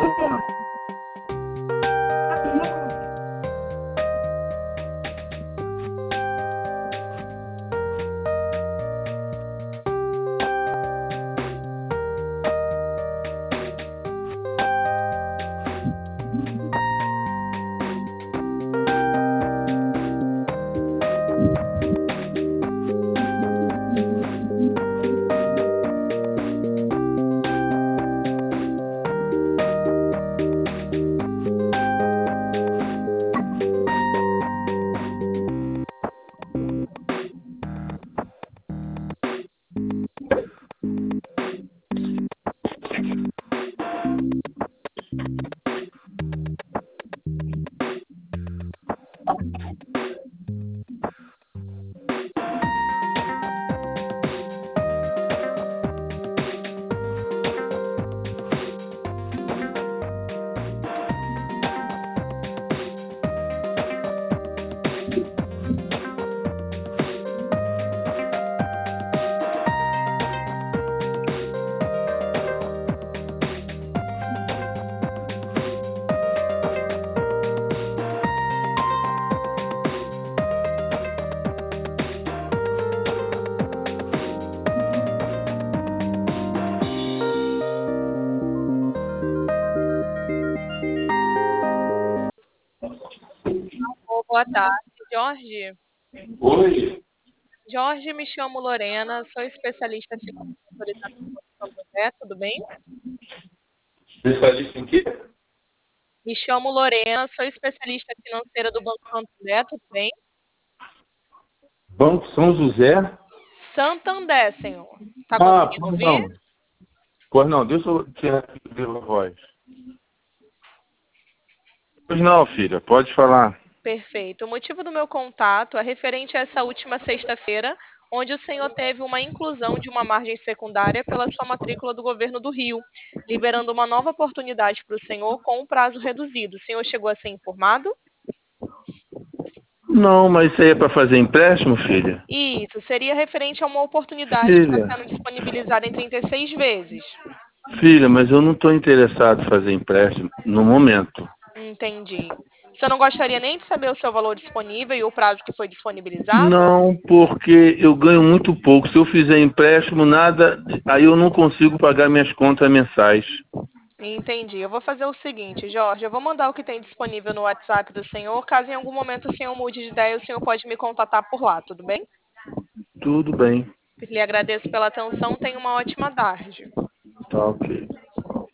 Boa tarde, Jorge. Oi, Jorge, me chamo Lorena, sou especialista financeira autorizada pelo Santander, tudo bem? especialista em quê? Me chamo Lorena, sou especialista financeira do Banco Santander, tudo bem? Banco São José? Santander, senhor. Tá Ah, conseguindo pois ouvir? não. Pois não, deixa eu tirar aqui a voz. Pois não, filha, pode falar. Perfeito. O motivo do meu contato é referente a essa última sexta-feira, onde o senhor teve uma inclusão de uma margem secundária pela sua matrícula do governo do Rio, liberando uma nova oportunidade para o senhor com um prazo reduzido. O senhor chegou a ser informado? Não, mas isso aí é para fazer empréstimo, filha? Isso, seria referente a uma oportunidade que está Filha, sendo disponibilizada em 36 vezes. filha, mas eu não estou interessado em fazer empréstimo no momento. Entendi. Você não gostaria nem de saber o seu valor disponível e o prazo que foi disponibilizado? Não, porque eu ganho muito pouco. Se eu fizer empréstimo, nada, aí eu não consigo pagar minhas contas mensais. Entendi. Eu vou fazer o seguinte, Jorge, eu vou mandar o que tem disponível no WhatsApp do senhor. Caso em algum momento o senhor mude de ideia, o senhor pode me contatar por lá, tudo bem? Tudo bem, Lhe agradeço pela atenção. Tenha uma ótima tarde. tá ok.